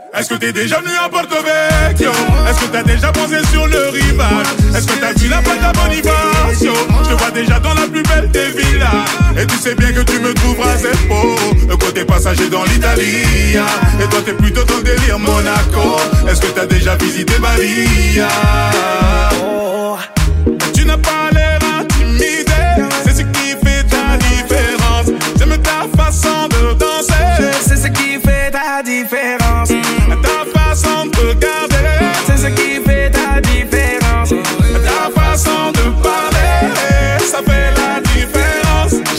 Est-ce que t'es déjà venu à Porto Vecchio? Est-ce que t'as déjà posé sur le rivage? Est-ce que t'as vu la plaque à Bonifacio? Je te vois déjà dans la plus belle des villas. Et tu sais bien que tu me trouveras c'est beau. Le côté passager dans l'Italie. Et toi t'es plutôt dans le délire Monaco. Est-ce que t'as déjà visité Bali? Tu n'as pas l'air intimidé. C'est ce qui fait ta différence. J'aime ta façon de danser. C'est ce qui fait ta différence. Ta façon de regarder. C'est ce qui